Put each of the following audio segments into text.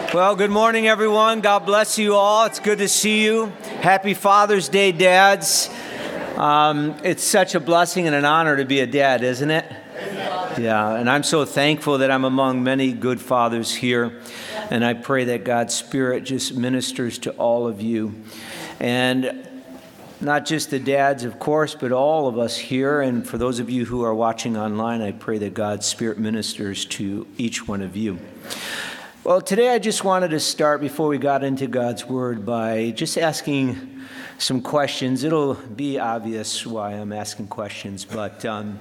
Well, good morning, everyone. God bless you all. It's good to see you. Happy Father's Day, dads. It's such a blessing and an honor to be a dad, isn't it? Yeah, and I'm so thankful that I'm among many good fathers here. And I pray that God's Spirit just ministers to all of you. And not just the dads, of course, but all of us here. And for those of you who are watching online, I pray that God's Spirit ministers to each one of you. Well, today I just wanted to start, before we got into God's Word, by just asking some questions. It'll be obvious why I'm asking questions, but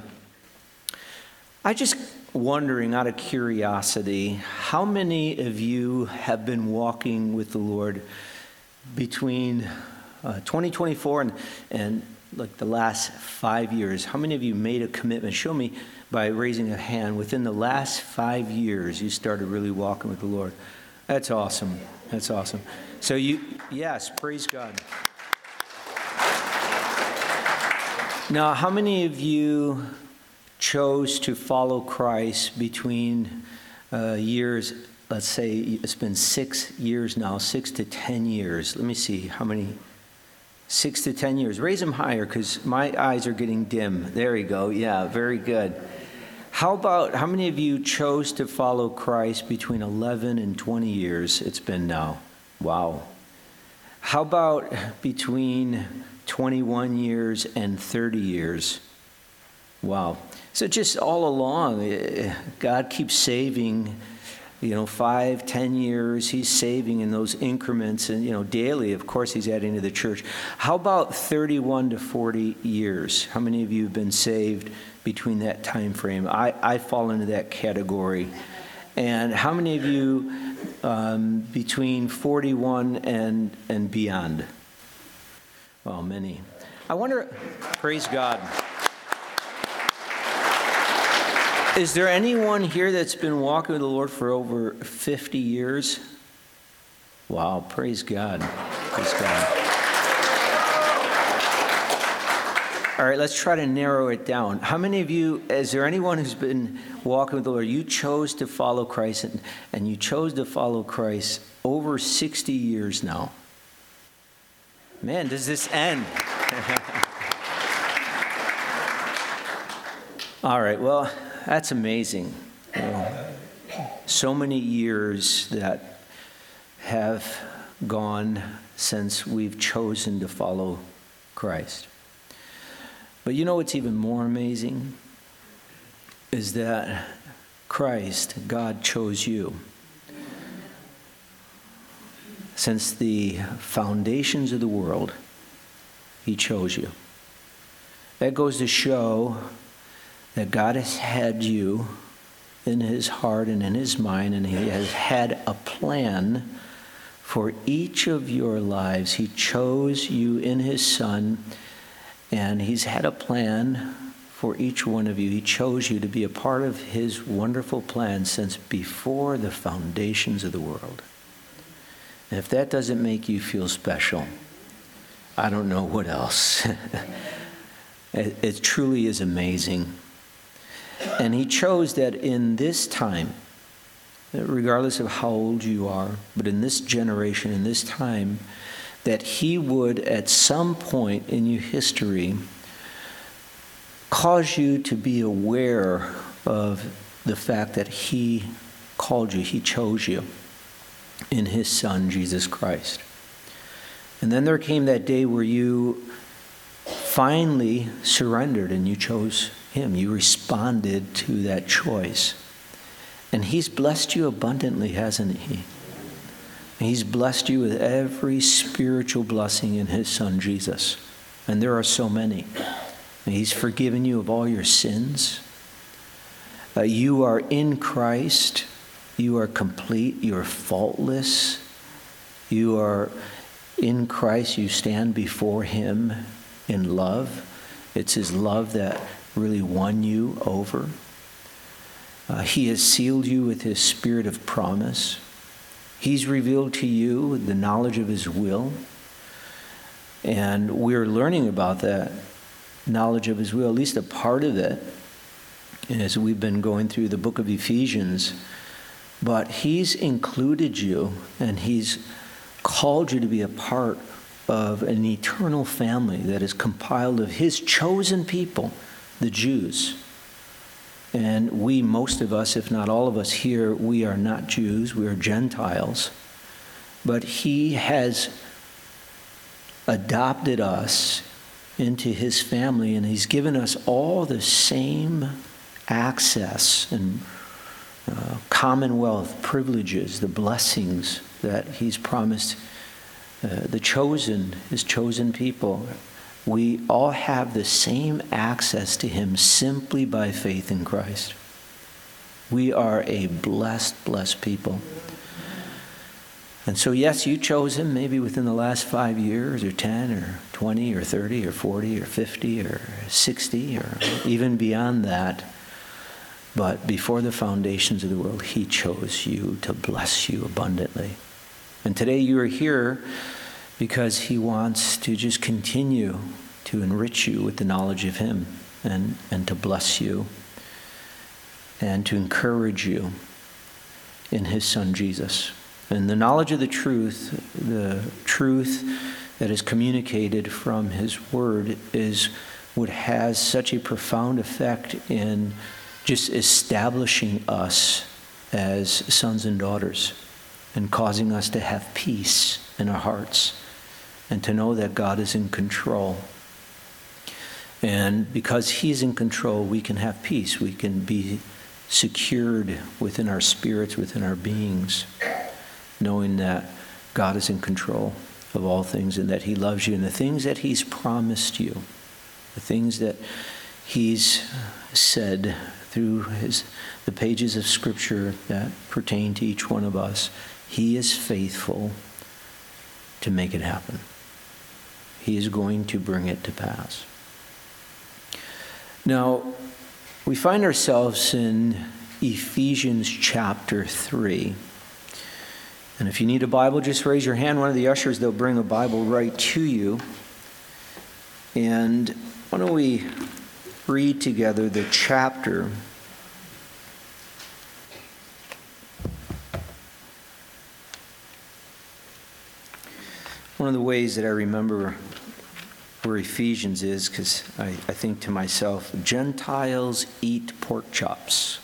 I just wondering, out of curiosity, how many of you have been walking with the Lord between 2024 and like the last 5 years? How many of you made a commitment? Show me by raising a hand. Within the last 5 years, you started really walking with the Lord. That's awesome. That's awesome. So yes, praise God. Now, how many of you chose to follow Christ between years? Let's say it's been 6 years now, 6 to 10 years. Let me see how many. 6 to 10 years. Raise them higher because my eyes are getting dim. There you go. Yeah, very good. How many of you chose to follow Christ between 11 and 20 years it's been now? Wow. How about between 21 years and 30 years? Wow. So just all along, God keeps saving. 5, 10 years, he's saving in those increments, and, daily, of course, he's adding to the church. How about 31 to 40 years? How many of you have been saved between that time frame? I fall into that category. And how many of you between 41 and beyond? Well, many. I wonder, praise God. Is there anyone here that's been walking with the Lord for over 50 years? Wow, praise God. Praise God. All right, let's try to narrow it down. How many of you, is there anyone who's been walking with the Lord? You chose to follow Christ, and you chose to follow Christ over 60 years now. Man, does this end? All right, well, that's amazing. So many years that have gone since we've chosen to follow Christ. But what's even more amazing is that Christ, God, chose you. Since the foundations of the world, he chose you. That goes to show that God has had you in his heart and in his mind, and he has had a plan for each of your lives. He chose you in his Son, and he's had a plan for each one of you. He chose you to be a part of his wonderful plan since before the foundations of the world. And if that doesn't make you feel special, I don't know what else. It truly is amazing. And he chose that in this time, regardless of how old you are, but in this generation, in this time, that he would at some point in your history cause you to be aware of the fact that he called you, he chose you in his Son, Jesus Christ. And then there came that day where you finally surrendered and you chose him. You responded to that choice. And he's blessed you abundantly, hasn't he? He's blessed you with every spiritual blessing in his Son, Jesus. And there are so many. And he's forgiven you of all your sins. You are in Christ. You are complete. You are faultless. You are in Christ. You stand before him in love. It's his love that really won you over. He has sealed you with his spirit of promise. He's revealed to you the knowledge of his will. And we're learning about that knowledge of his will, at least a part of it, as we've been going through the book of Ephesians. But he's included you, and he's called you to be a part of an eternal family that is compiled of his chosen people, the Jews. And we, most of us, if not all of us here, we are not Jews, we are Gentiles. But he has adopted us into his family, and he's given us all the same access and commonwealth privileges, the blessings that he's promised his chosen people. We all have the same access to him simply by faith in Christ. We are a blessed people. And so, yes, you chose him maybe within the last 5 years, or 10, or 20, or 30, or 40, or 50, or 60, or even beyond that. But before the foundations of the world, he chose you to bless you abundantly. And today you are here because he wants to just continue to enrich you with the knowledge of him, and to bless you and to encourage you in his son Jesus. And the knowledge of the truth that is communicated from his word is what has such a profound effect in just establishing us as sons and daughters, and causing us to have peace in our hearts and to know that God is in control. And because he's in control, we can have peace. We can be secured within our spirits, within our beings, knowing that God is in control of all things and that he loves you, and the things that he's promised you, the things that he's said through the pages of Scripture that pertain to each one of us, he is faithful to make it happen. He is going to bring it to pass. Now, we find ourselves in Ephesians chapter 3. And if you need a Bible, just raise your hand. One of the ushers, they'll bring a Bible right to you. And why don't we read together the chapter. One of the ways that I remember where Ephesians is, because I think to myself, Gentiles eat pork chops.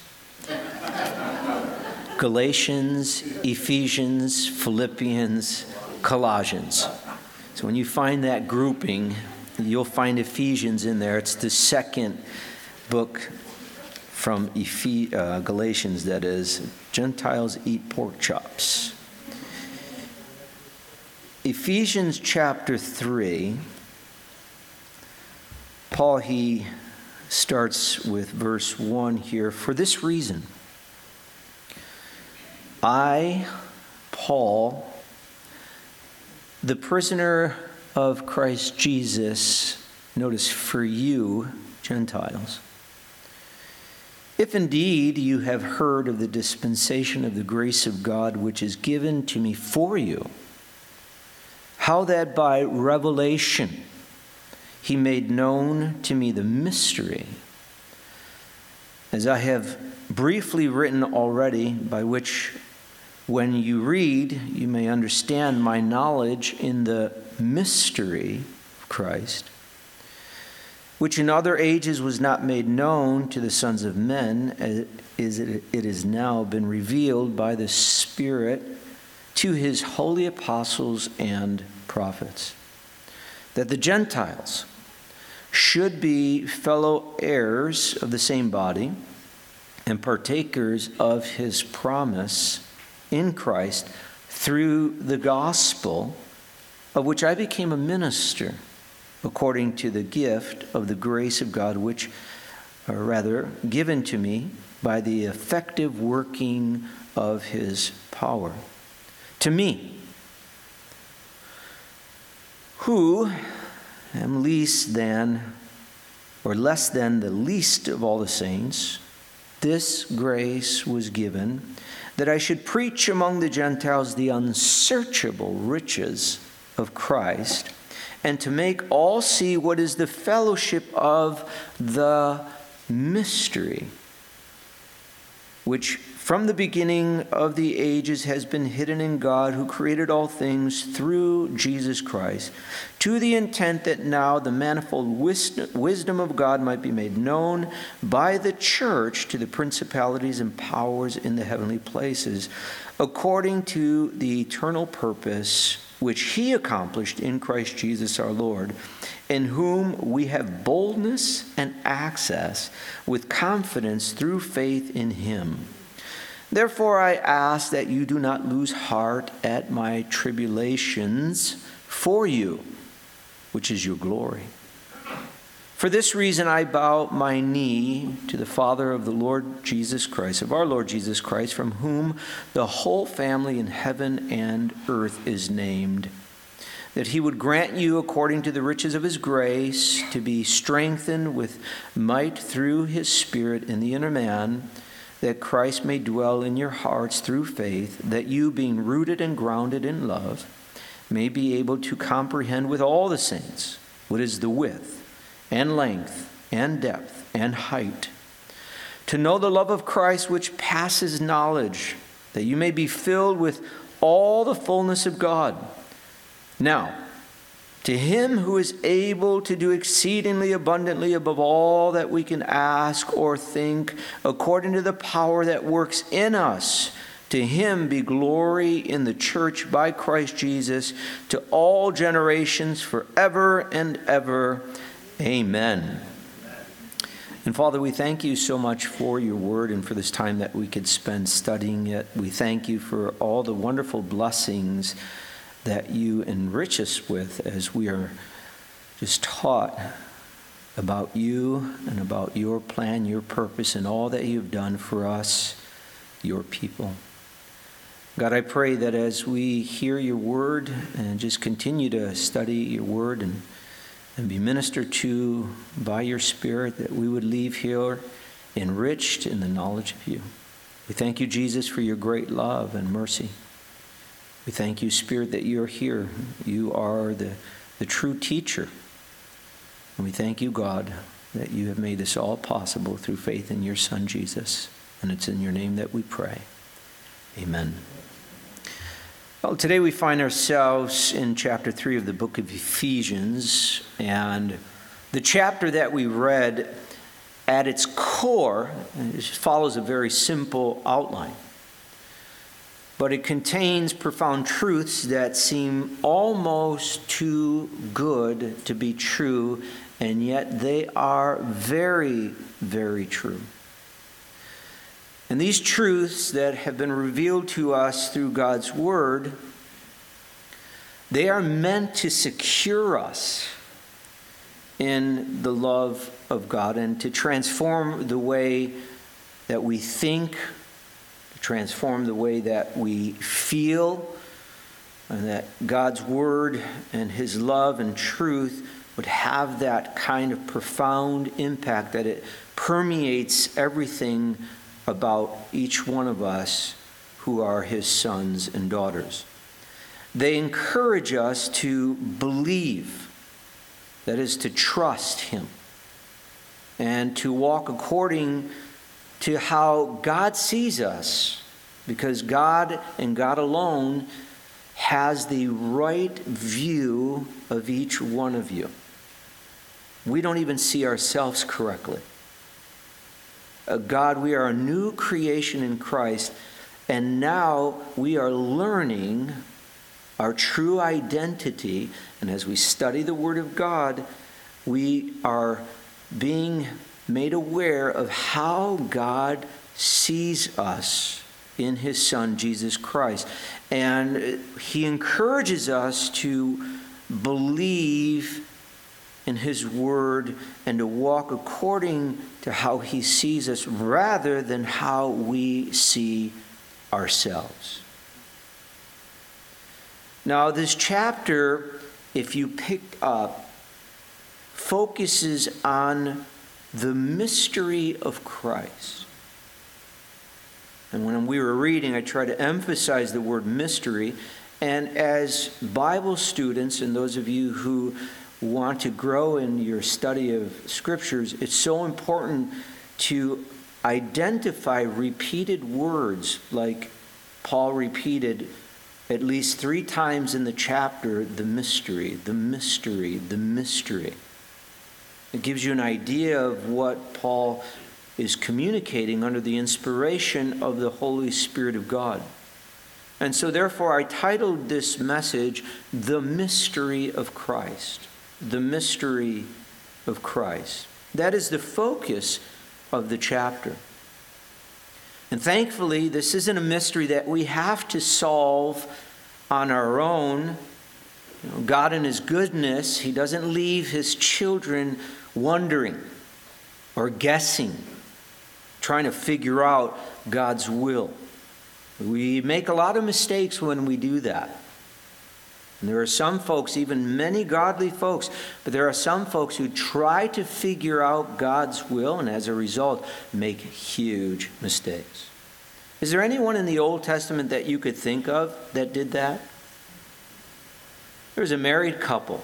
Galatians, Ephesians, Philippians, Colossians. So when you find that grouping, you'll find Ephesians in there. It's the second book from Galatians, that is. Gentiles eat pork chops. Ephesians chapter 3, Paul, he starts with verse 1 here. For this reason, I, Paul, the prisoner of Christ Jesus, notice, for you, Gentiles, if indeed you have heard of the dispensation of the grace of God which is given to me for you, how that by revelation he made known to me the mystery, as I have briefly written already, by which when you read, you may understand my knowledge in the mystery of Christ, which in other ages was not made known to the sons of men, as it has now been revealed by the Spirit to his holy apostles and prophets, that the Gentiles should be fellow heirs of the same body and partakers of his promise in Christ through the gospel, of which I became a minister according to the gift of the grace of God, which, or rather, given to me by the effective working of his power. To me, who am least than, or less than the least of all the saints, this grace was given, that I should preach among the Gentiles the unsearchable riches of Christ, and to make all see what is the fellowship of the mystery, which from the beginning of the ages has been hidden in God, who created all things through Jesus Christ, to the intent that now the manifold wisdom of God might be made known by the church to the principalities and powers in the heavenly places, according to the eternal purpose which he accomplished in Christ Jesus our Lord, in whom we have boldness and access with confidence through faith in him. Therefore I ask that you do not lose heart at my tribulations for you, which is your glory. For this reason I bow my knee to the Father of the Lord Jesus Christ, of our Lord Jesus Christ, from whom the whole family in heaven and earth is named, that he would grant you, according to the riches of his grace, to be strengthened with might through his Spirit in the inner man, that Christ may dwell in your hearts through faith, that you, being rooted and grounded in love, may be able to comprehend with all the saints what is the width and length and depth and height, to know the love of Christ which passes knowledge, that you may be filled with all the fullness of God. Now, to him who is able to do exceedingly abundantly above all that we can ask or think, according to the power that works in us, to him be glory in the church by Christ Jesus to all generations forever and ever. Amen. And Father, we thank you so much for your word and for this time that we could spend studying it. We thank you for all the wonderful blessings that you enrich us with as we are just taught about you and about your plan, your purpose, and all that you've done for us, your people. God, I pray that as we hear your word and just continue to study your word and be ministered to by your Spirit, that we would leave here enriched in the knowledge of you. We thank you, Jesus, for your great love and mercy. We thank you, Spirit, that you're here. You are the true teacher. And we thank you, God, that you have made this all possible through faith in your Son, Jesus. And it's in your name that we pray. Amen. Well, today we find ourselves in chapter 3 of the book of Ephesians. And the chapter that we read, at its core, it follows a very simple outline. But it contains profound truths that seem almost too good to be true, and yet they are very, very true. And these truths that have been revealed to us through God's Word, they are meant to secure us in the love of God and to transform the way that we think, transform the way that we feel, and that God's word and his love and truth would have that kind of profound impact, that it permeates everything about each one of us who are his sons and daughters. They encourage us to believe, that is, to trust him, and to walk according to how God sees us, because God and God alone has the right view of each one of you. We don't even see ourselves correctly. God, we are a new creation in Christ, and now we are learning our true identity, and as we study the Word of God, we are being made aware of how God sees us in his Son, Jesus Christ. And he encourages us to believe in his word and to walk according to how he sees us rather than how we see ourselves. Now, this chapter, if you pick up, focuses on the mystery of Christ. And when we were reading, I tried to emphasize the word mystery. And as Bible students and those of you who want to grow in your study of scriptures, it's so important to identify repeated words, like Paul repeated at least 3 times in the chapter, the mystery, the mystery, the mystery. It gives you an idea of what Paul is communicating under the inspiration of the Holy Spirit of God. And so therefore I titled this message, The Mystery of Christ. The Mystery of Christ. That is the focus of the chapter. And thankfully, this isn't a mystery that we have to solve on our own. God in His goodness, He doesn't leave His children wondering or guessing, trying to figure out God's will. We make a lot of mistakes when we do that. And there are some folks, even many godly folks, but there are some folks who try to figure out God's will and as a result make huge mistakes. Is there anyone in the Old Testament that you could think of that did that? There was a married couple.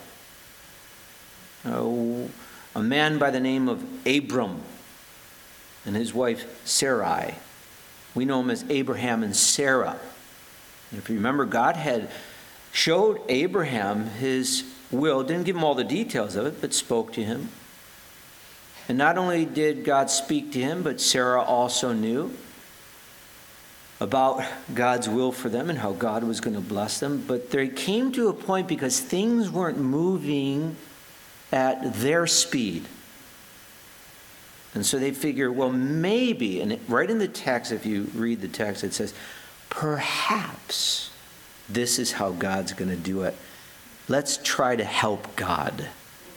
A man by the name of Abram and his wife Sarai. We know him as Abraham and Sarah. And if you remember, God had showed Abraham His will, didn't give him all the details of it, but spoke to him. And not only did God speak to him, but Sarah also knew about God's will for them and how God was going to bless them. But they came to a point because things weren't moving at their speed. And so they figure, well, maybe, and right in the text, if you read the text, it says, perhaps this is how God's going to do it. Let's try to help God.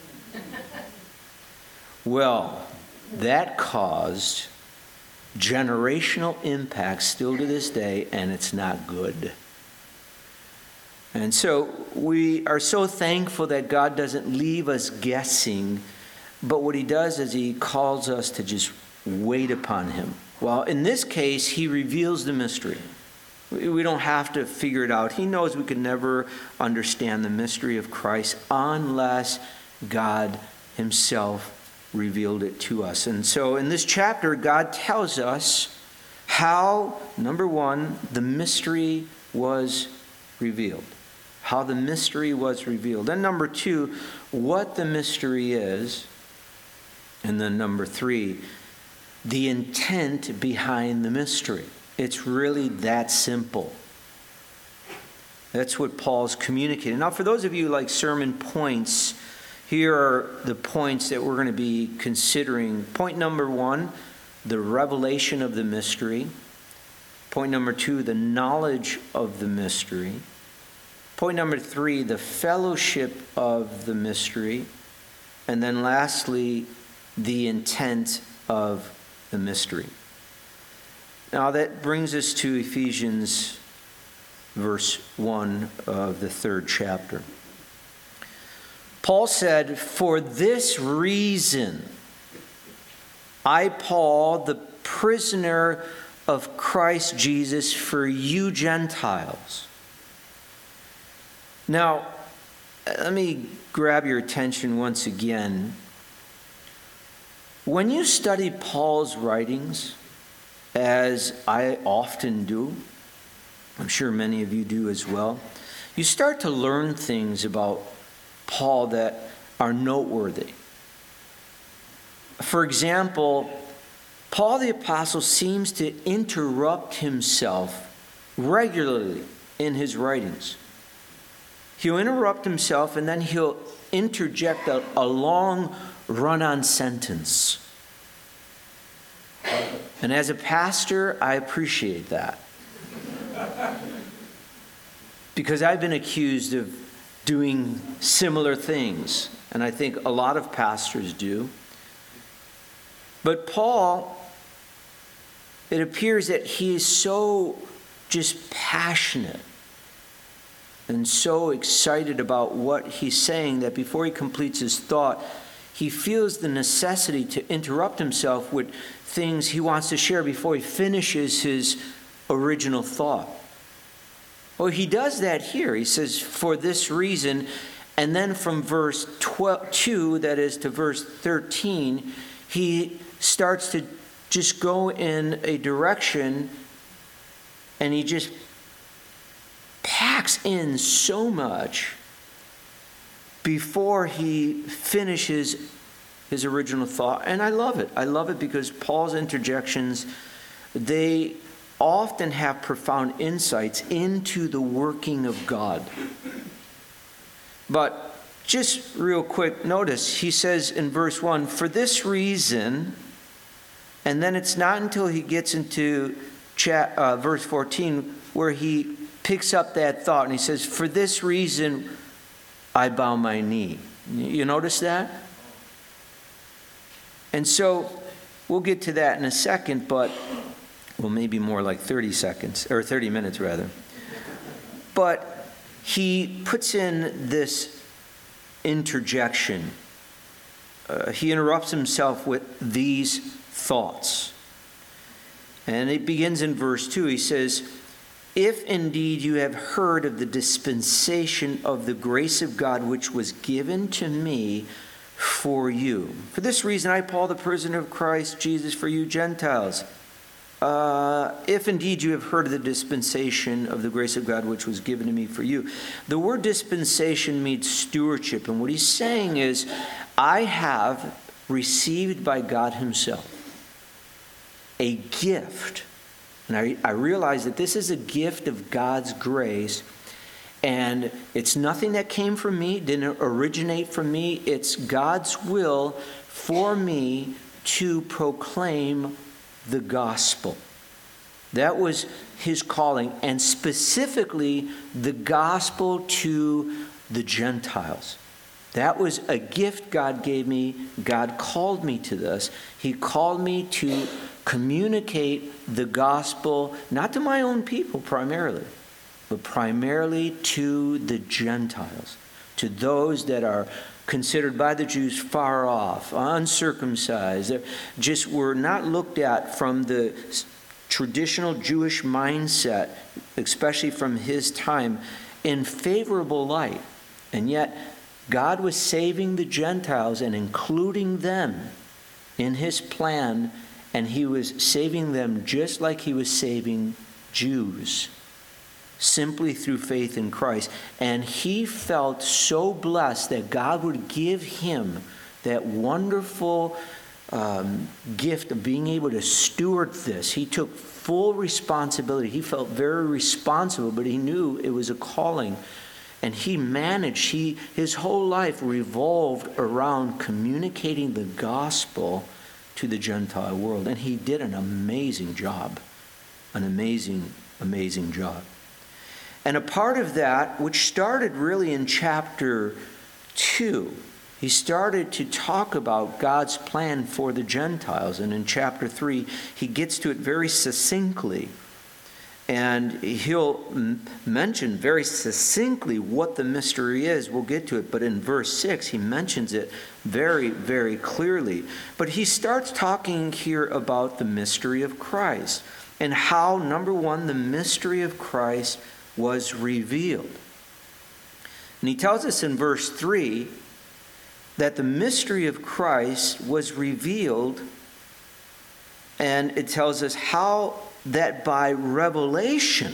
Well, that caused generational impact still to this day, and it's not good. And so we are so thankful that God doesn't leave us guessing, but what He does is He calls us to just wait upon Him. Well, in this case, He reveals the mystery. We don't have to figure it out. He knows we can never understand the mystery of Christ unless God Himself revealed it to us. And so in this chapter, God tells us how, number one, the mystery was revealed. How the mystery was revealed. And number two, what the mystery is. And then number three, the intent behind the mystery. It's really that simple. That's what Paul's communicating. Now, for those of you like sermon points, here are the points that we're going to be considering. Point number one, the revelation of the mystery. Point number two, the knowledge of the mystery. Point number three, the fellowship of the mystery. And then lastly, the intent of the mystery. Now that brings us to Ephesians verse 1 of the 3rd chapter. Paul said, "For this reason, I, Paul, the prisoner of Christ Jesus, for you Gentiles." Now, let me grab your attention once again. When you study Paul's writings, as I often do, I'm sure many of you do as well, you start to learn things about Paul that are noteworthy. For example, Paul the Apostle seems to interrupt himself regularly in his writings. He'll interrupt himself and then he'll interject a long run-on sentence. And as a pastor, I appreciate that. Because I've been accused of doing similar things, and I think a lot of pastors do. But Paul, it appears that he is so just passionate and so excited about what he's saying that before he completes his thought, he feels the necessity to interrupt himself with things he wants to share before he finishes his original thought. Well, he does that here. He says, "For this reason," and then from verse 2, that is to verse 13, he starts to just go in a direction, and he just packs in so much before he finishes his original thought. And I love it. I love it because Paul's interjections, they often have profound insights into the working of God. But just real quick, notice he says in verse 1, for this reason, and then it's not until he gets into verse 14 where he picks up that thought and he says, for this reason I bow my knee. You notice that? And so we'll get to that in a second, but, well, maybe more like 30 seconds, or 30 minutes rather. But he puts in this interjection. He interrupts himself with these thoughts. And it begins in verse 2. He says, if indeed you have heard of the dispensation of the grace of God which was given to me for you. For this reason I, Paul, the prisoner of Christ Jesus, for you Gentiles. If indeed you have heard of the dispensation of the grace of God which was given to me for you. The word dispensation means stewardship. And what he's saying is, I have received by God himself a gift. And I realize that this is a gift of God's grace. And it's nothing that came from me, didn't originate from me. It's God's will for me to proclaim the gospel. That was his calling, and specifically the gospel to the Gentiles. That was a gift God gave me. God called me to this. He called me to communicate the gospel, not to my own people primarily, but primarily to the Gentiles, to those that are considered by the Jews far off, uncircumcised, just were not looked at from the traditional Jewish mindset, especially from his time, in favorable light. And yet, God was saving the Gentiles and including them in his plan, and he was saving them just like he was saving Jews, simply through faith in Christ. And he felt so blessed that God would give him that wonderful gift of being able to steward this. He took full responsibility. He felt very responsible, but he knew it was a calling. And he managed, his whole life revolved around communicating the gospel to the Gentile world. And he did an amazing job. An amazing, amazing job. And a part of that, which started really in chapter 2, he started to talk about God's plan for the Gentiles. And in chapter 3, he gets to it very succinctly. And he'll mention very succinctly what the mystery is. We'll get to it. But in verse 6, he mentions it very, very clearly. But he starts talking here about the mystery of Christ. And how, number one, the mystery of Christ was revealed. And he tells us in verse 3 that the mystery of Christ was revealed, and it tells us how that by revelation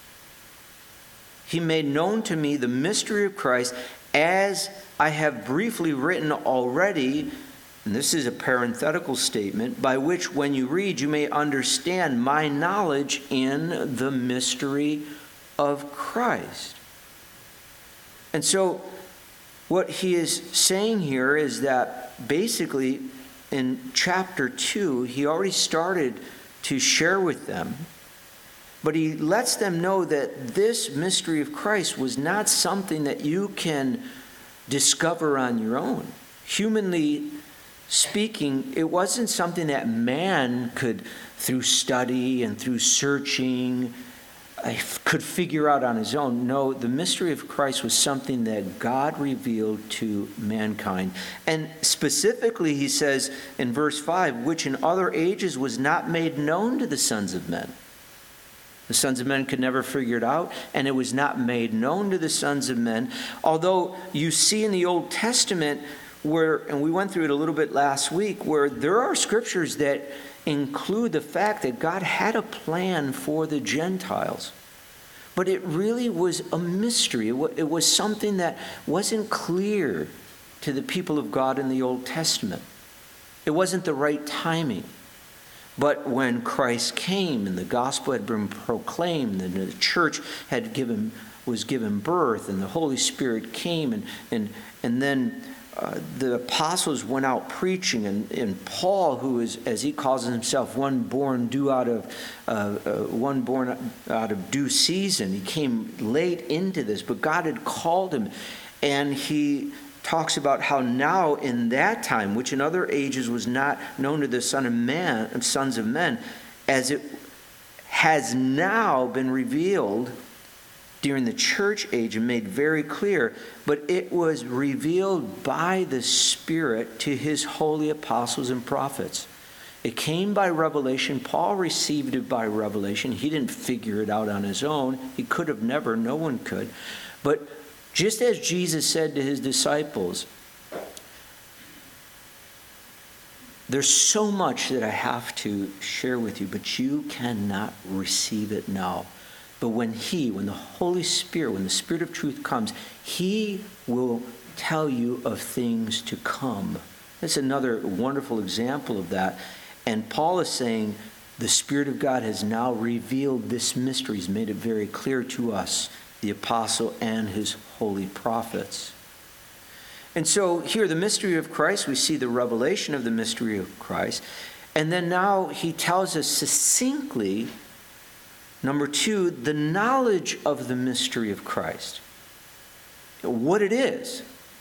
he made known to me the mystery of Christ, as I have briefly written already. And this is a parenthetical statement, by which when you read you may understand my knowledge in the mystery of Christ. And so what he is saying here is that basically in chapter 2 he already started to share with them, but he lets them know that this mystery of Christ was not something that you can discover on your own. Humanly speaking, it wasn't something that man could, through study and through searching, could figure out on his own. No, the mystery of Christ was something that God revealed to mankind. And specifically, he says in verse 5, which in other ages was not made known to the sons of men. The sons of men could never figure it out, and it was not made known to the sons of men. Although you see in the Old Testament where, and we went through it a little bit last week, where there are scriptures that include the fact that God had a plan for the Gentiles. But it really was a mystery. It was something that wasn't clear to the people of God in the Old Testament. It wasn't the right timing. But when Christ came and the gospel had been proclaimed and the church was given birth and the Holy Spirit came and then the apostles went out preaching, and Paul, who is, as he calls himself, one born out of due season, he came late into this, but God had called him, and he talks about how now in that time, which in other ages was not known to the sons of men, as it has now been revealed during the church age and made very clear, but it was revealed by the Spirit to his holy apostles and prophets. It came by revelation. Paul received it by revelation. He didn't figure it out on his own. He could have never. No one could. But just as Jesus said to his disciples, there's so much that I have to share with you, but you cannot receive it now. But when the Holy Spirit, when the Spirit of truth comes, he will tell you of things to come. That's another wonderful example of that. And Paul is saying the Spirit of God has now revealed this mystery. He's made it very clear to us, the apostle and his holy prophets. And so here, the mystery of Christ, we see the revelation of the mystery of Christ. And then now he tells us succinctly, number 2, the knowledge of the mystery of Christ. What it is.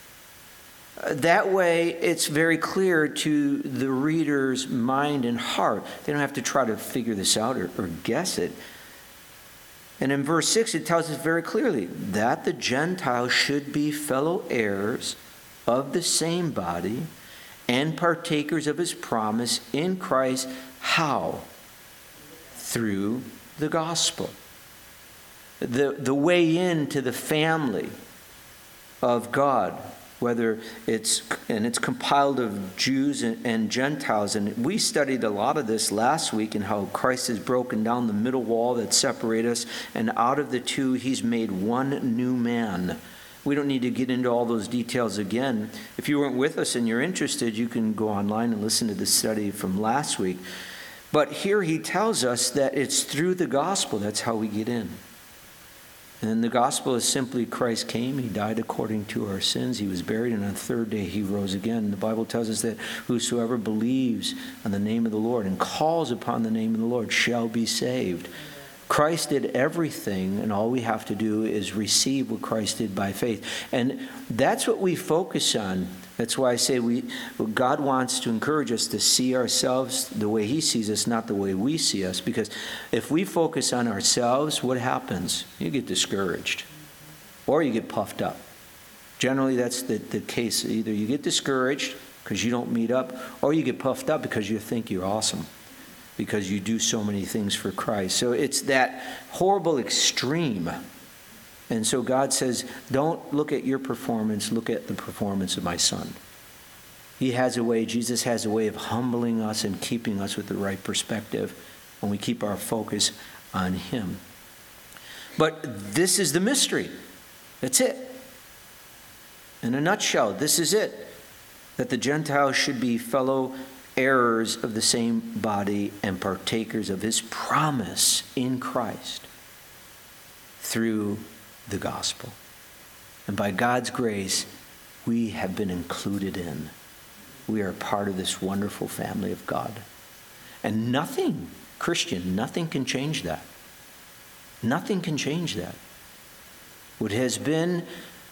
That way, it's very clear to the reader's mind and heart. They don't have to try to figure this out or guess it. And in verse 6, it tells us very clearly that the Gentiles should be fellow heirs of the same body and partakers of his promise in Christ. How? Through the gospel. The way into the family of God, whether it's compiled of Jews and Gentiles. And we studied a lot of this last week, and how Christ has broken down the middle wall that separates us, and out of the two he's made one new man. We don't need to get into all those details again. If you weren't with us and you're interested, you can go online and listen to the study from last week. But here he tells us that it's through the gospel. That's how we get in. And the gospel is simply Christ came. He died according to our sins. He was buried, and on the third day he rose again. The Bible tells us that whosoever believes on the name of the Lord and calls upon the name of the Lord shall be saved. Christ did everything, and all we have to do is receive what Christ did by faith. And that's what we focus on. That's why I say God wants to encourage us to see ourselves the way he sees us, not the way we see us. Because if we focus on ourselves, what happens? You get discouraged, or you get puffed up. Generally, that's the case. Either you get discouraged because you don't meet up, or you get puffed up because you think you're awesome, because you do so many things for Christ. So it's that horrible extreme. And so God says, don't look at your performance, look at the performance of my Son. He has a way, Jesus has a way of humbling us and keeping us with the right perspective when we keep our focus on him. But this is the mystery. That's it. In a nutshell, this is it. That the Gentiles should be fellow heirs of the same body and partakers of his promise in Christ through the gospel. And by God's grace, we have been included in. We are part of this wonderful family of God. And nothing, Christian, nothing can change that. Nothing can change that. What has been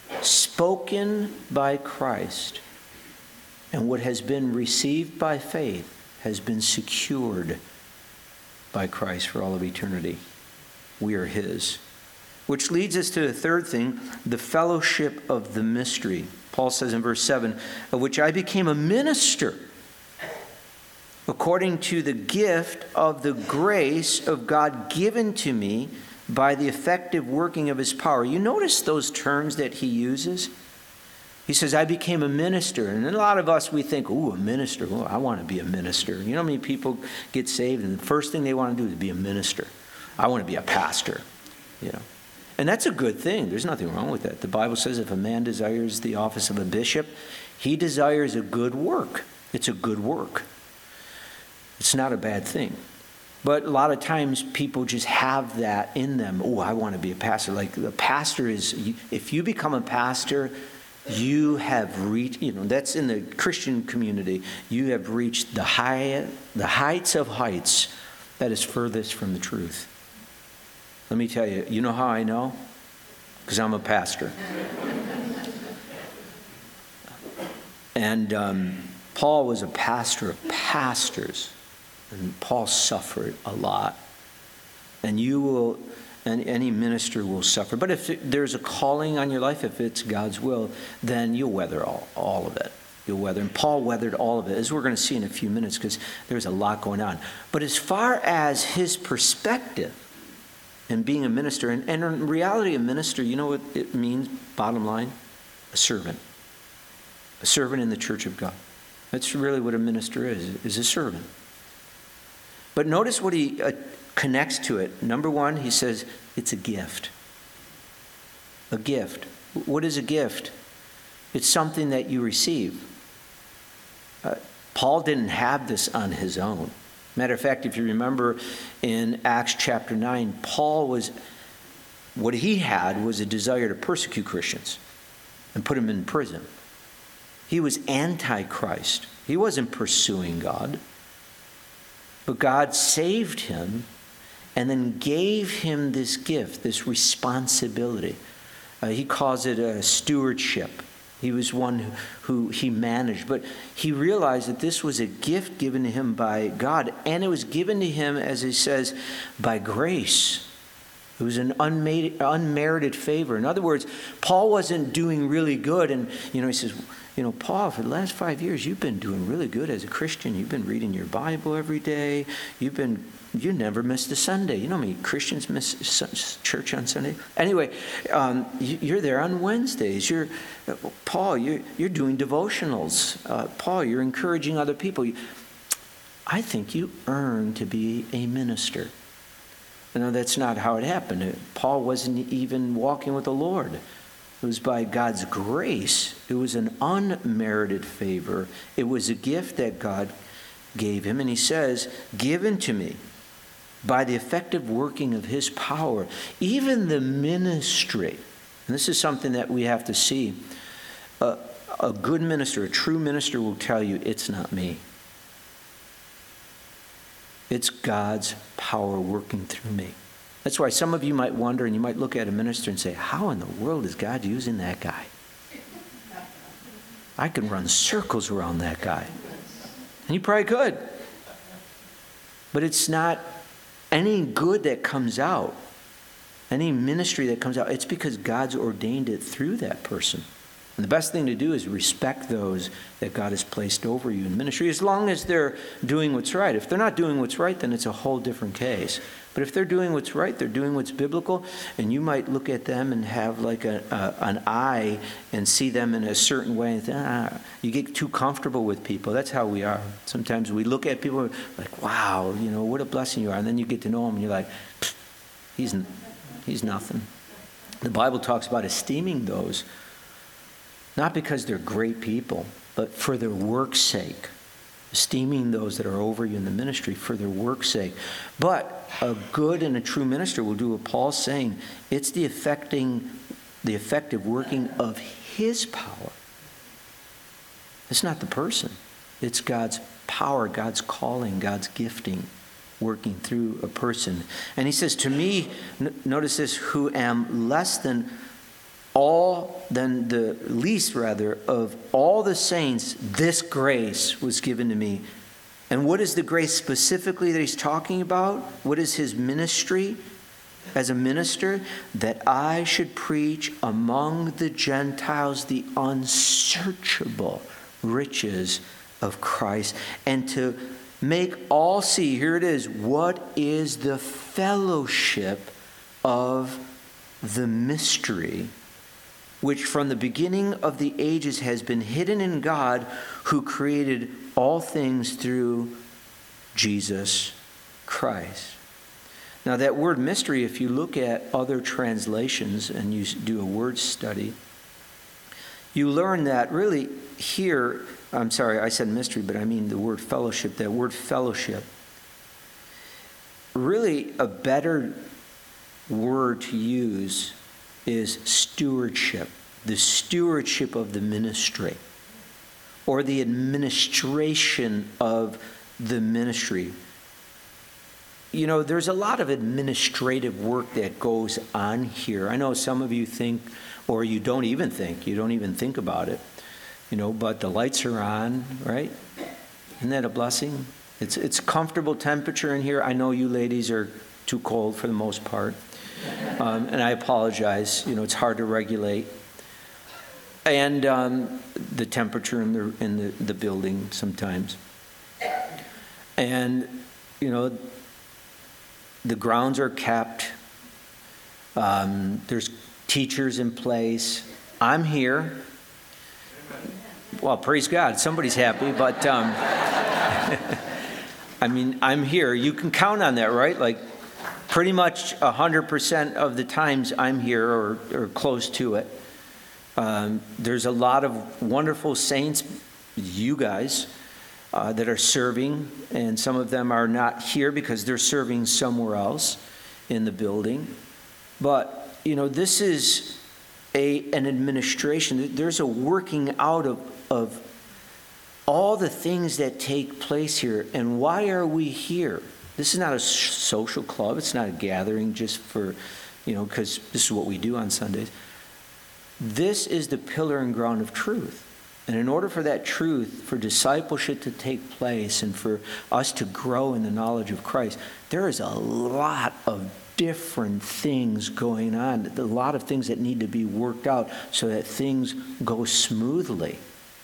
spoken by Christ and what has been received by faith has been secured by Christ for all of eternity. We are his. Which leads us to the third thing, the fellowship of the mystery. Paul says in verse 7, of which I became a minister according to the gift of the grace of God given to me by the effective working of his power. You notice those terms that he uses? He says, I became a minister. And a lot of us, we think, ooh, a minister. Oh, I want to be a minister. You know how many people get saved and the first thing they want to do is be a minister. I want to be a pastor, you know. And that's a good thing. There's nothing wrong with that. The Bible says if a man desires the office of a bishop, he desires a good work. It's a good work. It's not a bad thing. But a lot of times people just have that in them. Oh, I want to be a pastor. Like the pastor is, if you become a pastor, you have reached, you know, that's in the Christian community, you have reached the heights of heights that is furthest from the truth. Let me tell you, you know how I know? Because I'm a pastor. And Paul was a pastor of pastors. And Paul suffered a lot. And you will, and any minister will suffer. But if there's a calling on your life, if it's God's will, then you'll weather all of it. You'll weather. And Paul weathered all of it, as we're going to see in a few minutes, because there's a lot going on. But as far as his perspective in being a minister, and in reality, a minister, you know what it means, bottom line? A servant. A servant in the church of God. That's really what a minister is a servant. But notice what he connects to it. Number one, he says, it's a gift. A gift. What is a gift? It's something that you receive. Paul didn't have this on his own. Matter of fact, if you remember in Acts chapter 9, what he had was a desire to persecute Christians and put them in prison. He was anti-Christ. He wasn't pursuing God. But God saved him and then gave him this gift, this responsibility. He calls it a stewardship. He was one who he managed. But he realized that this was a gift given to him by God. And it was given to him, as he says, by grace. It was an unmerited favor. In other words, Paul wasn't doing really good. And, he says, Paul, for the last 5 years, you've been doing really good as a Christian. You've been reading your Bible every day. You never missed a Sunday. You know how many Christians miss church on Sunday? Anyway, you're there on Wednesdays. Paul, you're doing devotionals. Paul, you're encouraging other people. I think you earn to be a minister. No, that's not how it happened. Paul wasn't even walking with the Lord. It was by God's grace. It was an unmerited favor. It was a gift that God gave him. And he says, given to me by the effective working of his power, even the ministry. And this is something that we have to see. A good minister, a true minister will tell you, it's not me. It's God's power working through me. That's why some of you might wonder, and you might look at a minister and say, how in the world is God using that guy? I can run circles around that guy. And you probably could. But it's not any good that comes out, any ministry that comes out. It's because God's ordained it through that person. And the best thing to do is respect those that God has placed over you in ministry, as long as they're doing what's right. If they're not doing what's right, then it's a whole different case. But if they're doing what's right, they're doing what's biblical, and you might look at them and have like an eye and see them in a certain way. And you get too comfortable with people. That's how we are. Sometimes we look at people like, wow, what a blessing you are. And then you get to know them and you're like, he's nothing. The Bible talks about esteeming those, not because they're great people, but for their work's sake. Esteeming those that are over you in the ministry for their work's sake. But a good and a true minister will do what Paul's saying. It's the effective working of his power. It's not the person. It's God's power, God's calling, God's gifting working through a person. And he says, to me, notice this, who am less than the least of all the saints, this grace was given to me. And what is the grace specifically that he's talking about? What is his ministry as a minister? That I should preach among the Gentiles the unsearchable riches of Christ, and to make all see, here it is, what is the fellowship of the mystery which from the beginning of the ages has been hidden in God, who created all things through Jesus Christ. Now that word mystery, if you look at other translations and you do a word study, you learn that really here, I'm sorry, I said mystery, but I mean the word fellowship. That word fellowship, really a better word to use is stewardship. The stewardship of the ministry, or the administration of the ministry. You know, there's a lot of administrative work that goes on here. I know some of you think, or you don't even think about it, you know, but the lights are on, right? Isn't that a blessing? It's comfortable temperature in here. I know you ladies are too cold for the most part. And I apologize, you know, it's hard to regulate. And the temperature in the building sometimes. And, you know, the grounds are kept. There's teachers in place. I'm here. Well, praise God, somebody's happy, but I mean, I'm here. You can count on that, right? Like pretty much 100% of the times I'm here or close to it. There's a lot of wonderful saints, you guys, that are serving, and some of them are not here because they're serving somewhere else in the building. But, you know, this is an administration. There's a working out of all the things that take place here. And why are we here? This is not a social club. It's not a gathering just for, you know, because this is what we do on Sundays. This is the pillar and ground of truth. And in order for that truth, for discipleship to take place and for us to grow in the knowledge of Christ, there is a lot of different things going on, a lot of things that need to be worked out so that things go smoothly.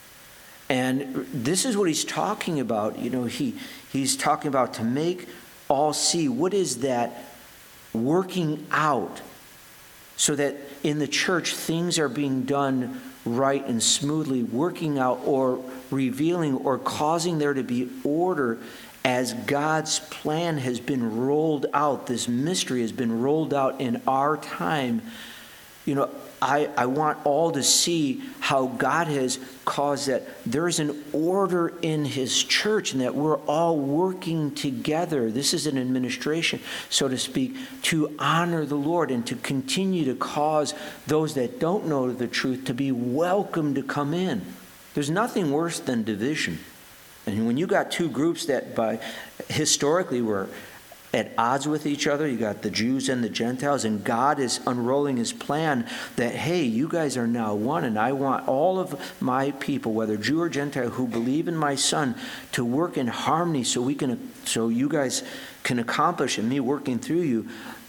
And this is what he's talking about. You know, he's talking about to make all see. What is that working out so that in the church things are being done right and smoothly, working out or revealing or causing there to be order as God's plan has been rolled out. This mystery has been rolled out in our time. You know, I want all to see how God has caused that there is an order in his church and that we're all working together. This is an administration, so to speak, to honor the Lord and to continue to cause those that don't know the truth to be welcome to come in. There's nothing worse than division. And when you got two groups that historically were at odds with each other, you got the Jews and the Gentiles, and God is unrolling his plan that, hey, you guys are now one, and I want all of my people, whether Jew or Gentile, who believe in my Son, to work in harmony so you guys can accomplish, and me working through you,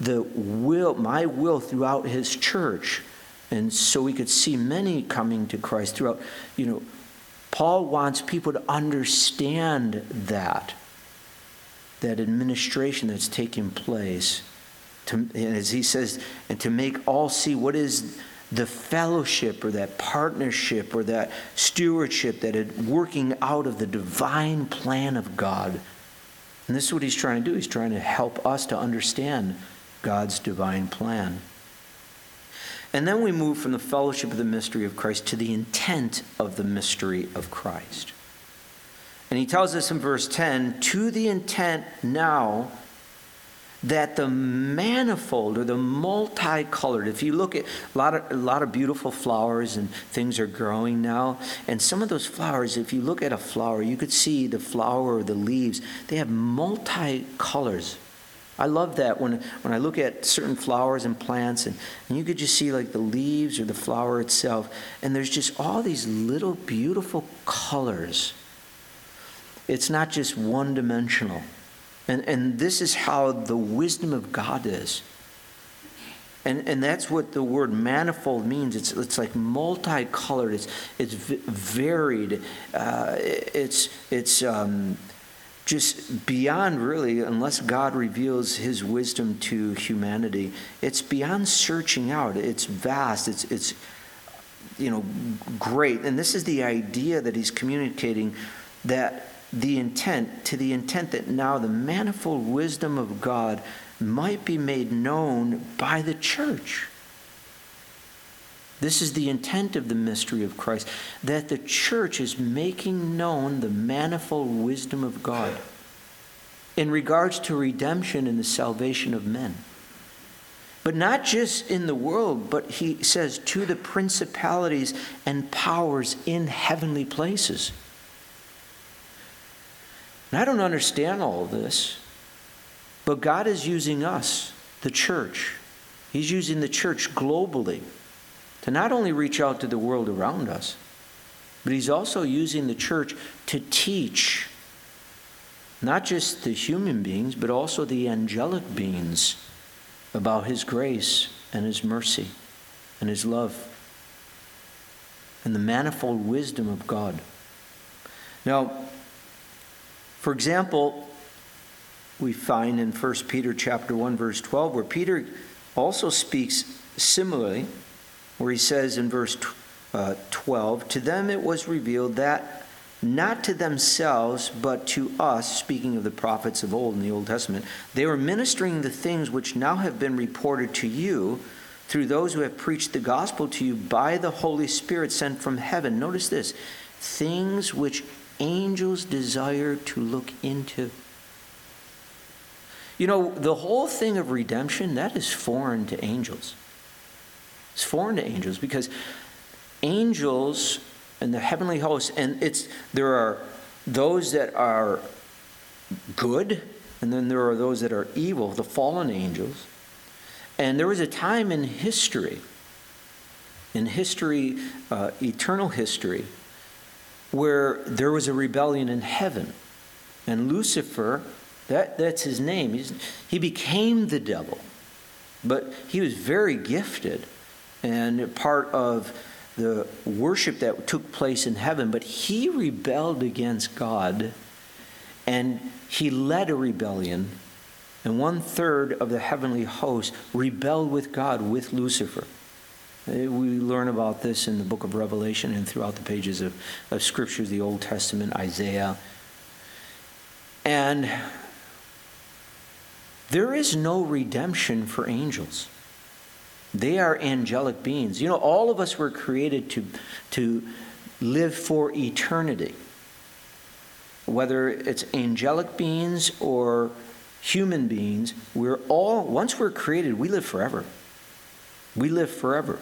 my will throughout his church. And so we could see many coming to Christ throughout. You know, Paul wants people to understand that administration that's taking place, and as he says, and to make all see what is the fellowship or that partnership or that stewardship that is working out of the divine plan of God. And this is what he's trying to do. He's trying to help us to understand God's divine plan. And then we move from the fellowship of the mystery of Christ to the intent of the mystery of Christ. And he tells us in verse 10, to the intent now that the manifold or the multicolored, if you look at a lot of beautiful flowers and things are growing now, and some of those flowers, if you look at a flower, you could see the flower or the leaves, they have multicolors. I love that when I look at certain flowers and plants, and you could just see like the leaves or the flower itself, and there's just all these little beautiful colors. It's not just one-dimensional. And this is how the wisdom of God is. And that's what the word manifold means. It's like multicolored. It's varied. It's just beyond, really, unless God reveals his wisdom to humanity. It's beyond searching out. It's vast. It's great. And this is the idea that he's communicating, that to the intent that now the manifold wisdom of God might be made known by the church. This is the intent of the mystery of Christ, that the church is making known the manifold wisdom of God in regards to redemption and the salvation of men. But not just in the world, but he says to the principalities and powers in heavenly places. And I don't understand all of this, but God is using us, the church. He's using the church globally to not only reach out to the world around us, but he's also using the church to teach not just the human beings, but also the angelic beings about his grace and his mercy and his love and the manifold wisdom of God. Now, for example, we find in 1 Peter chapter 1, verse 12, where Peter also speaks similarly, where he says in verse 12, to them it was revealed that not to themselves, but to us, speaking of the prophets of old in the Old Testament, they were ministering the things which now have been reported to you through those who have preached the gospel to you by the Holy Spirit sent from heaven. Notice this, things which angels desire to look into. The whole thing of redemption, that is foreign to angels. It's foreign to angels because angels and the heavenly hosts, and there are those that are good, and then there are those that are evil, the fallen angels. And there was a time in history, eternal history, where there was a rebellion in heaven. And Lucifer, that's his name. He became the devil. But he was very gifted and part of the worship that took place in heaven. But he rebelled against God, and he led a rebellion. And 1/3 of the heavenly host rebelled with God, with Lucifer. We learn about this in the book of Revelation and throughout the pages of Scriptures, the Old Testament, Isaiah. And there is no redemption for angels. They are angelic beings. All of us were created to live for eternity. Whether it's angelic beings or human beings, once we're created, we live forever. We live forever.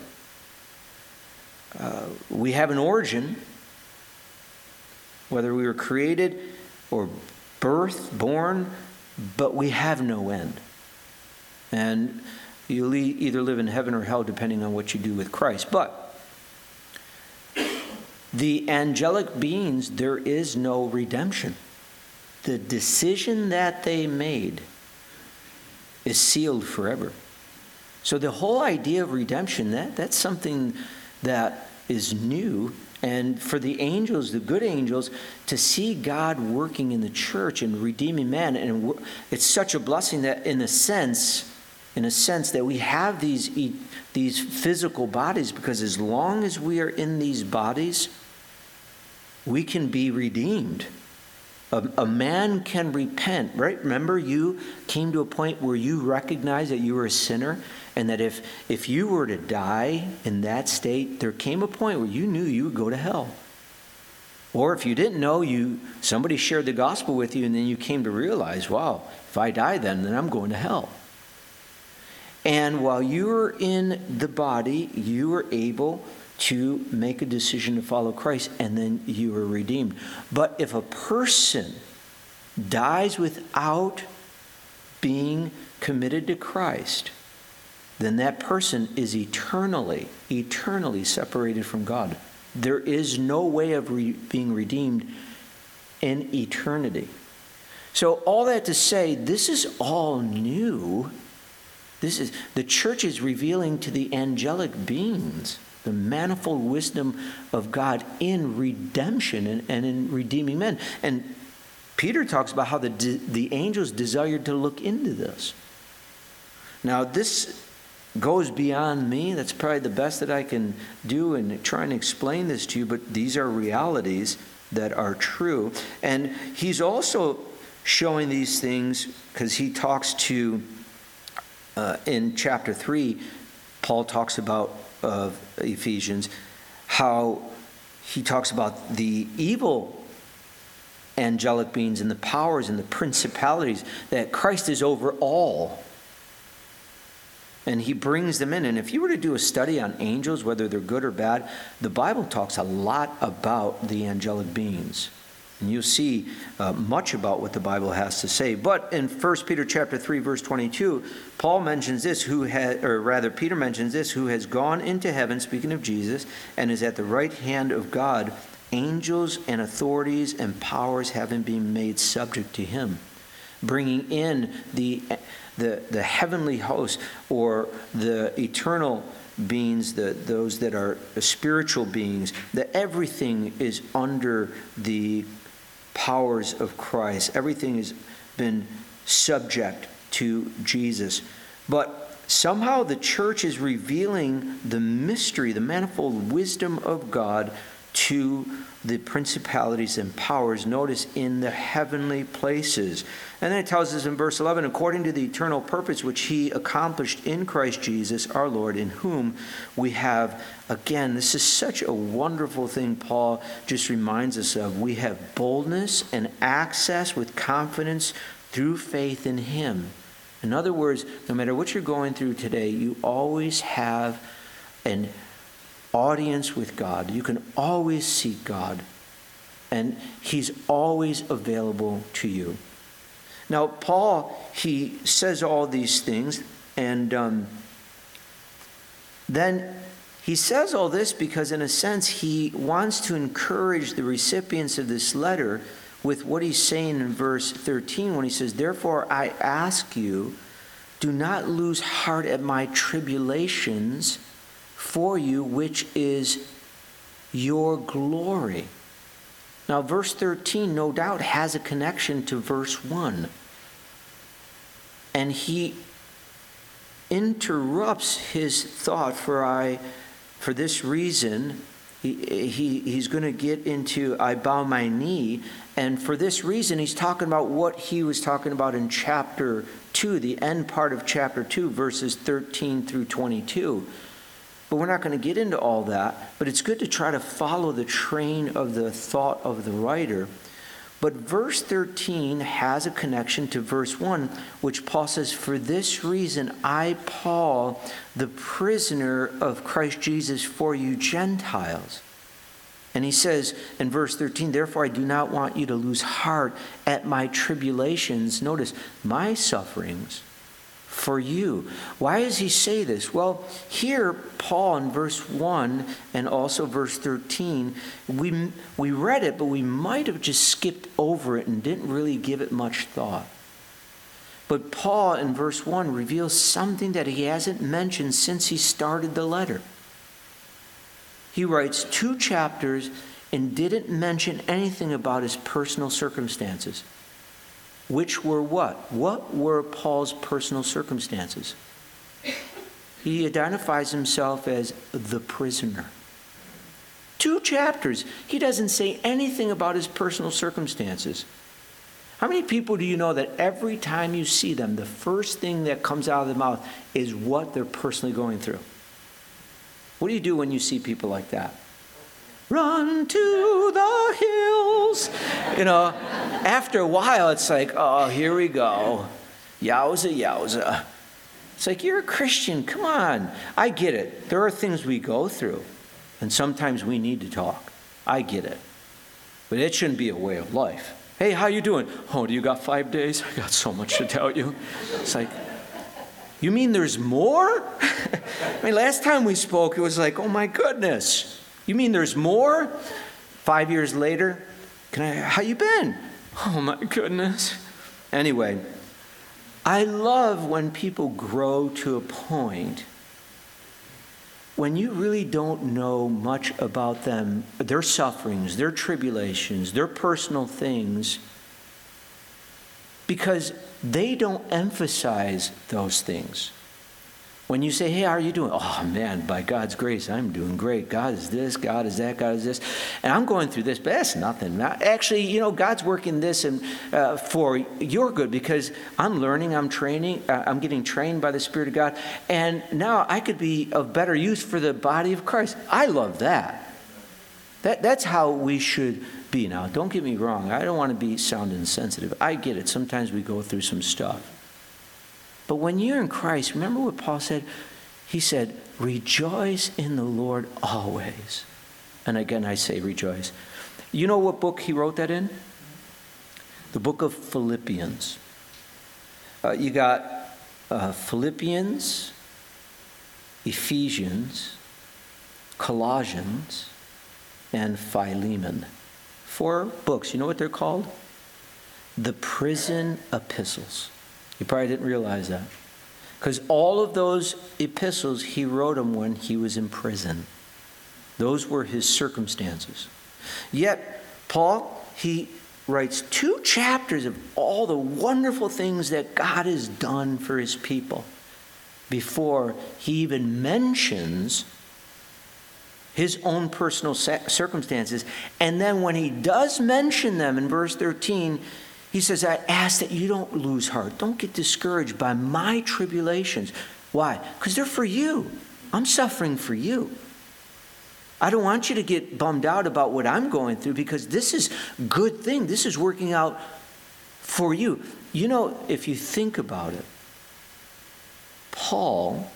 We have an origin, whether we were created or born, but we have no end. And you'll either live in heaven or hell depending on what you do with Christ. But the angelic beings, there is no redemption. The decision that they made is sealed forever. So the whole idea of redemption, that's something that is new. And for the angels, the good angels, to see God working in the church and redeeming man, and it's such a blessing that in a sense that we have these physical bodies, because as long as we are in these bodies, we can be redeemed. A man can repent, right? Remember, you came to a point where you recognized that you were a sinner, and that if you were to die in that state, there came a point where you knew you would go to hell. Or if you didn't know, somebody shared the gospel with you, and then you came to realize, wow, if I die then I'm going to hell. And while you were in the body, you were able to make a decision to follow Christ, and then you were redeemed. But if a person dies without being committed to Christ, then that person is eternally separated from God. There is no way of being redeemed in eternity. So all that to say, this is all new. The church is revealing to the angelic beings the manifold wisdom of God in redemption and in redeeming men. And Peter talks about how the angels desired to look into this. Now, this goes beyond me. That's probably the best that I can do in trying to explain this to you, but these are realities that are true. And he's also showing these things because he talks to, in chapter 3, Paul talks about Ephesians, how he talks about the evil angelic beings and the powers and the principalities, that Christ is over all. And he brings them in. And if you were to do a study on angels, whether they're good or bad, the Bible talks a lot about the angelic beings. And you'll see much about what the Bible has to say. But in 1 Peter chapter 3, verse 22, Paul mentions this, Peter mentions this, who has gone into heaven, speaking of Jesus, and is at the right hand of God, angels and authorities and powers having been made subject to him, bringing in the heavenly host, or the eternal beings, those that are spiritual beings, that everything is under the powers of Christ. Everything has been subject to Jesus. But somehow the church is revealing the mystery, the manifold wisdom of God to the principalities and powers, notice, in the heavenly places. And then it tells us in verse 11, according to the eternal purpose which he accomplished in Christ Jesus our Lord, in whom we have, again, this is such a wonderful thing Paul just reminds us of. We have boldness and access with confidence through faith in him. In other words, no matter what you're going through today, you always have an audience with God. You can always seek God, and he's always available to you. Now, Paul, he says all these things, and then he says all this because, in a sense, he wants to encourage the recipients of this letter with what he's saying in verse 13 when he says, therefore I ask you, do not lose heart at my tribulations for you, which is your glory. Now, verse 13, no doubt, has a connection to verse 1. And he interrupts his thought for this reason. He's going to get into, I bow my knee. And for this reason, he's talking about what he was talking about in chapter 2, the end part of chapter 2, verses 13 through 22. But we're not going to get into all that. But it's good to try to follow the train of the thought of the writer. But verse 13 has a connection to verse 1, which Paul says, for this reason I, Paul, the prisoner of Christ Jesus for you Gentiles. And he says in verse 13, therefore I do not want you to lose heart at my tribulations. Notice, my sufferings for you. Why does he say this? Well, here, Paul in verse 1 and also verse 13, we read it, but we might have just skipped over it and didn't really give it much thought. But Paul in verse 1 reveals something that he hasn't mentioned since he started the letter. He writes 2 chapters and didn't mention anything about his personal circumstances. Which were what? What were Paul's personal circumstances? He identifies himself as the prisoner. 2 chapters. He doesn't say anything about his personal circumstances. How many people do you know that every time you see them, the first thing that comes out of their mouth is what they're personally going through? What do you do when you see people like that? Run to the hills. After a while, it's like, oh, here we go. Yowza, yowza. It's like, you're a Christian. Come on. I get it. There are things we go through, and sometimes we need to talk. I get it. But it shouldn't be a way of life. Hey, how you doing? Oh, do you got 5 days? I got so much to tell you. It's like, you mean there's more? Last time we spoke, it was like, oh my goodness. You mean there's more? 5 years later, how you been? Oh my goodness. Anyway, I love when people grow to a point when you really don't know much about them, their sufferings, their tribulations, their personal things, because they don't emphasize those things. When you say, hey, how are you doing? Oh, man, by God's grace, I'm doing great. God is this, God is that, God is this. And I'm going through this, but that's nothing. Actually, God's working this for your good because I'm learning, I'm training, I'm getting trained by the Spirit of God. And now I could be of better use for the body of Christ. I love that. That's how we should be. Now, don't get me wrong. I don't want to sound insensitive. I get it. Sometimes we go through some stuff. But when you're in Christ, remember what Paul said? He said, rejoice in the Lord always. And again, I say rejoice. You know what book he wrote that in? The book of Philippians. You got Philippians, Ephesians, Colossians, and Philemon. 4 books. You know what they're called? The prison epistles. You probably didn't realize that. Because all of those epistles, he wrote them when he was in prison. Those were his circumstances. Yet, Paul, he writes 2 chapters of all the wonderful things that God has done for his people before he even mentions his own personal circumstances. And then when he does mention them in verse 13, he says, I ask that you don't lose heart. Don't get discouraged by my tribulations. Why? Because they're for you. I'm suffering for you. I don't want you to get bummed out about what I'm going through because this is a good thing. This is working out for you. If you think about it, Paul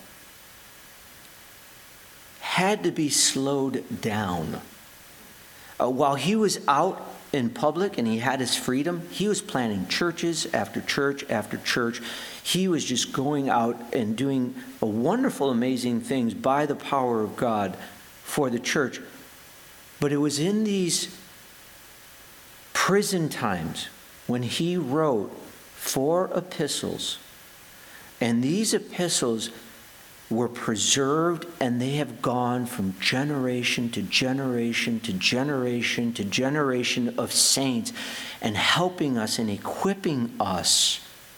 had to be slowed down. While he was out in public and he had his freedom, he was planting churches after church after church. He was just going out and doing wonderful, amazing things by the power of God for the church. But it was in these prison times when he wrote 4 epistles. And these epistles were preserved, and they have gone from generation to generation to generation to generation of saints, and helping us and equipping us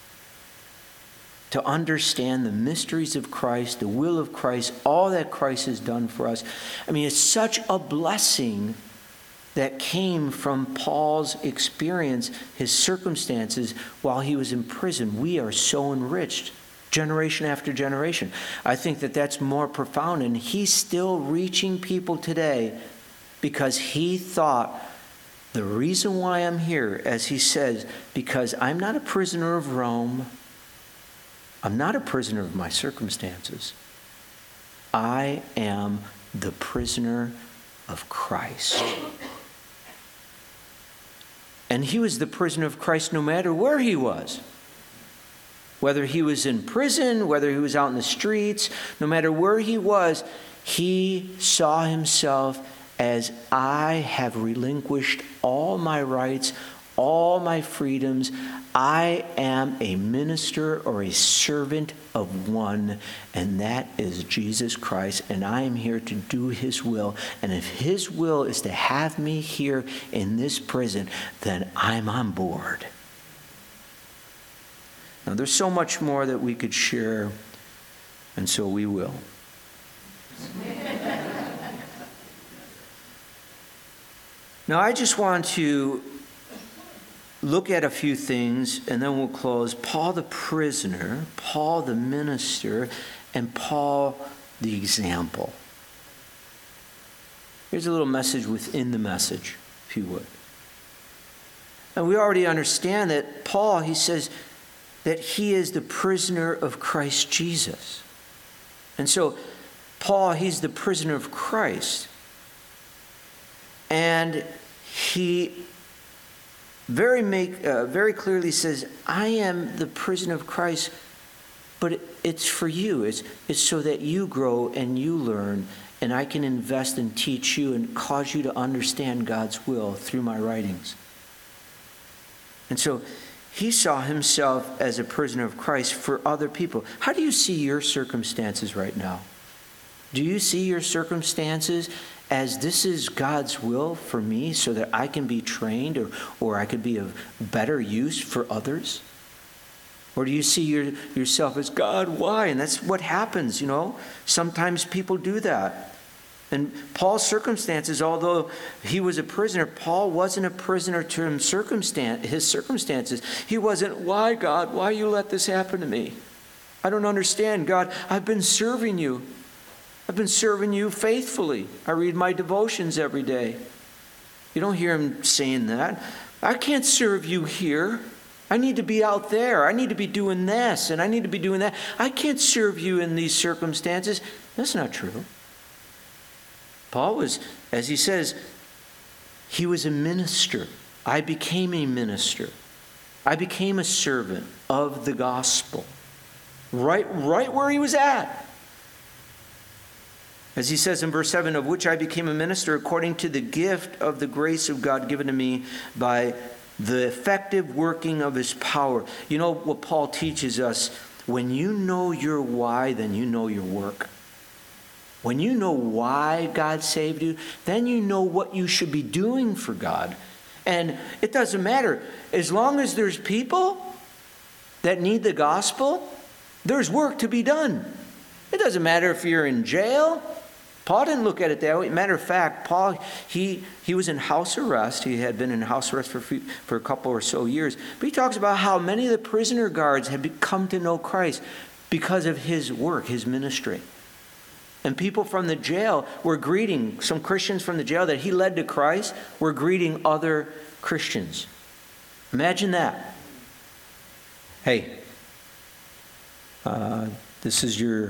to understand the mysteries of Christ, the will of Christ, all that Christ has done for us. I mean, it's such a blessing that came from Paul's experience, his circumstances while he was in prison. We are so enriched. Generation after generation. I think that that's more profound, and he's still reaching people today because he thought, the reason why I'm here, as he says, because I'm not a prisoner of Rome, I'm not a prisoner of my circumstances. I am the prisoner of Christ. And he was the prisoner of Christ no matter where he was. Whether he was in prison, whether he was out in the streets, no matter where he was, he saw himself as, I have relinquished all my rights, all my freedoms. I am a minister or a servant of one, and that is Jesus Christ, and I am here to do his will. And if his will is to have me here in this prison, then I'm on board. Now, there's so much more that we could share, and so we will. Now, I just want to look at a few things, and then we'll close. Paul the prisoner, Paul the minister, and Paul the example. Here's a little message within the message, if you would. And we already understand that Paul, he says, that he is the prisoner of Christ Jesus. And so, Paul, he's the prisoner of Christ. And he very clearly says, I am the prisoner of Christ, but it's for you. It's so that you grow and you learn, and I can invest and teach you and cause you to understand God's will through my writings. And so, he saw himself as a prisoner of Christ for other people. How do you see your circumstances right now? Do you see your circumstances as this is God's will for me so that I can be trained or I could be of better use for others? Or do you see yourself as, God, why? And that's what happens, Sometimes people do that. And Paul's circumstances, although he was a prisoner, Paul wasn't a prisoner to his circumstances. He wasn't, why, God? Why you let this happen to me? I don't understand, God. I've been serving you. I've been serving you faithfully. I read my devotions every day. You don't hear him saying that. I can't serve you here. I need to be out there. I need to be doing this, and I need to be doing that. I can't serve you in these circumstances. That's not true. Paul was, as he says, he was a minister. I became a minister. I became a servant of the gospel. Right where he was at. As he says in verse 7, of which I became a minister according to the gift of the grace of God given to me by the effective working of his power. You know what Paul teaches us? When you know your why, then you know your work. When you know why God saved you, then you know what you should be doing for God. And it doesn't matter. As long as there's people that need the gospel, there's work to be done. It doesn't matter if you're in jail. Paul didn't look at it that way. Matter of fact, Paul, he was in house arrest. He had been in house arrest for a couple or so years. But he talks about how many of the prisoner guards had come to know Christ because of his work, his ministry. And people from the jail were greeting, some Christians from the jail that he led to Christ were greeting other Christians. Imagine that. Hey, this is your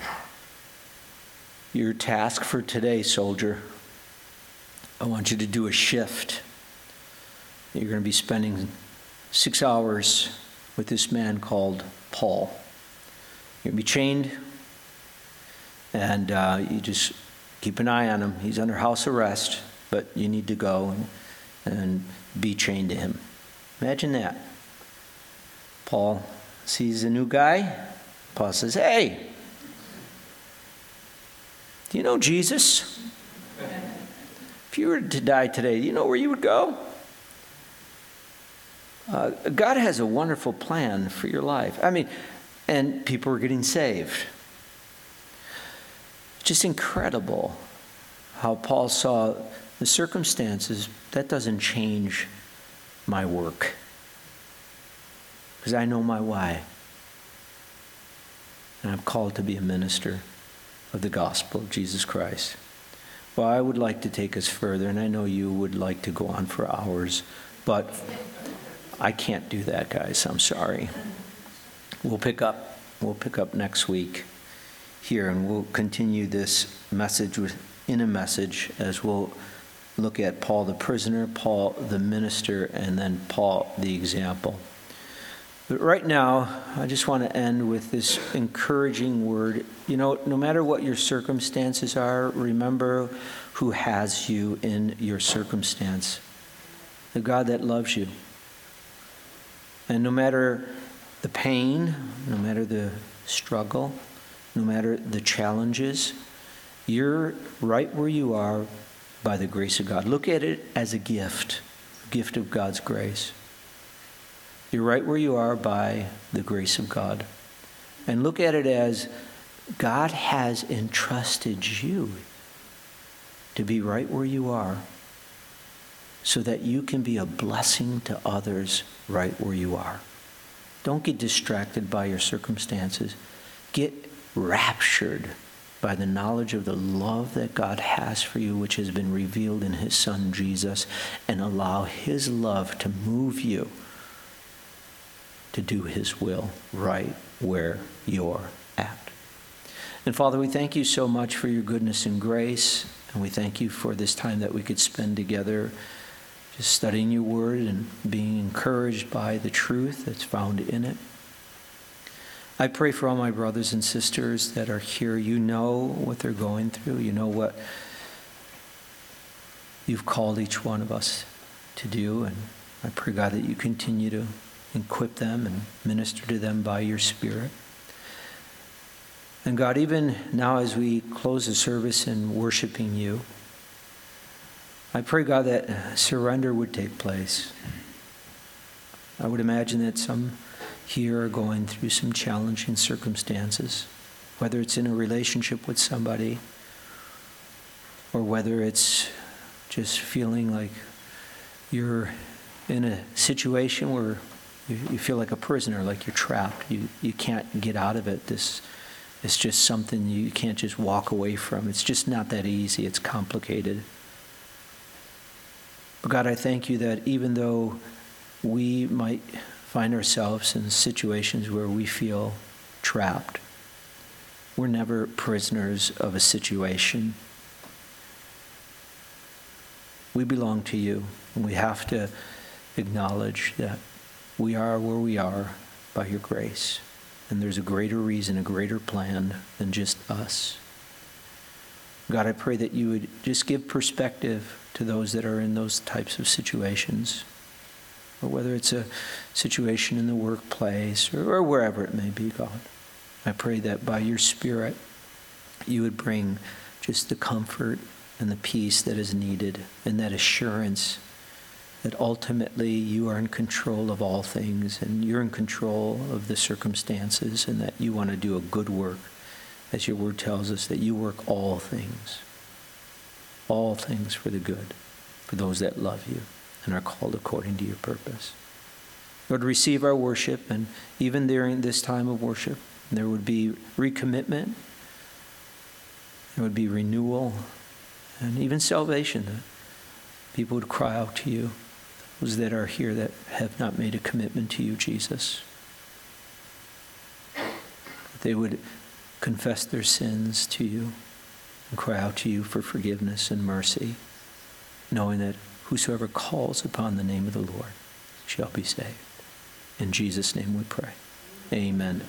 task for today, soldier. I want you to do a shift. You're going to be spending 6 hours with this man called Paul. You're going to be chained, and you just keep an eye on him. He's under house arrest, but you need to go and be chained to him. Imagine that. Paul sees a new guy. Paul says, hey, do you know Jesus? If you were to die today, do you know where you would go? God has a wonderful plan for your life. And people are getting saved. Just incredible how Paul saw the circumstances. That doesn't change my work. Because I know my why. And I'm called to be a minister of the gospel of Jesus Christ. Well, I would like to take us further, and I know you would like to go on for hours, but I can't do that, guys. I'm sorry. We'll pick up next week here, and we'll continue this message in a message as we'll look at Paul the prisoner, Paul the minister, and then Paul the example. But right now, I just want to end with this encouraging word. No matter what your circumstances are, remember who has you in your circumstance. The God that loves you. And no matter the pain, no matter the struggle, no matter the challenges, you're right where you are by the grace of God. Look at it as a gift of God's grace. You're right where you are by the grace of God. And look at it as God has entrusted you to be right where you are so that you can be a blessing to others right where you are. Don't get distracted by your circumstances. Get raptured by the knowledge of the love that God has for you, which has been revealed in his Son, Jesus, and allow his love to move you to do his will right where you're at. And Father, we thank you so much for your goodness and grace, and we thank you for this time that we could spend together just studying your word and being encouraged by the truth that's found in it. I pray for all my brothers and sisters that are here. You know what they're going through. You know what you've called each one of us to do, and I pray, God, that you continue to equip them and minister to them by your Spirit. And God, even now as we close the service in worshiping you, I pray, God, that surrender would take place. I would imagine that some here are going through some challenging circumstances, whether it's in a relationship with somebody or whether it's just feeling like you're in a situation where you feel like a prisoner, like you're trapped. You can't get out of it. It's just something you can't just walk away from. It's just not that easy. It's complicated. But God, I thank you that even though we might find ourselves in situations where we feel trapped, we're never prisoners of a situation. We belong to you, and we have to acknowledge that we are where we are by your grace. And there's a greater reason, a greater plan than just us. God, I pray that you would just give perspective to those that are in those types of situations, or whether it's a situation in the workplace or wherever it may be, God. I pray that by your Spirit, you would bring just the comfort and the peace that is needed, and that assurance that ultimately you are in control of all things, and you're in control of the circumstances, and that you want to do a good work, as your word tells us, that you work all things for the good, for those that love you and are called according to your purpose. Lord, receive our worship, and even during this time of worship, there would be recommitment, there would be renewal, and even salvation, that people would cry out to you, those that are here that have not made a commitment to you, Jesus. That they would confess their sins to you and cry out to you for forgiveness and mercy, knowing that whosoever calls upon the name of the Lord shall be saved. In Jesus' name we pray. Amen.